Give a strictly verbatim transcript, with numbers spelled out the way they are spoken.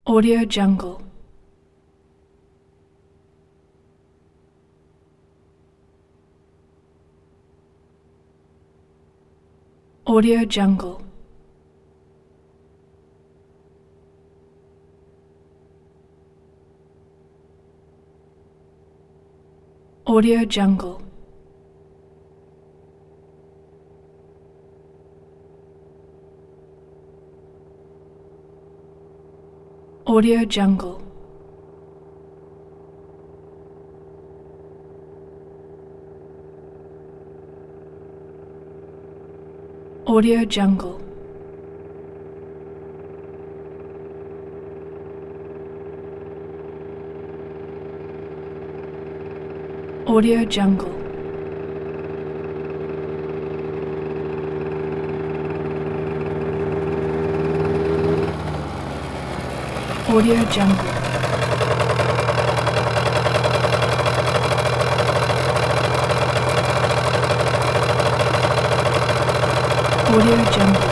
Audio Jungle. Audio Jungle. Audio Jungle. Audio Jungle. Audio Jungle. Audio Jungle. Audio Jungle. Audio Jungle.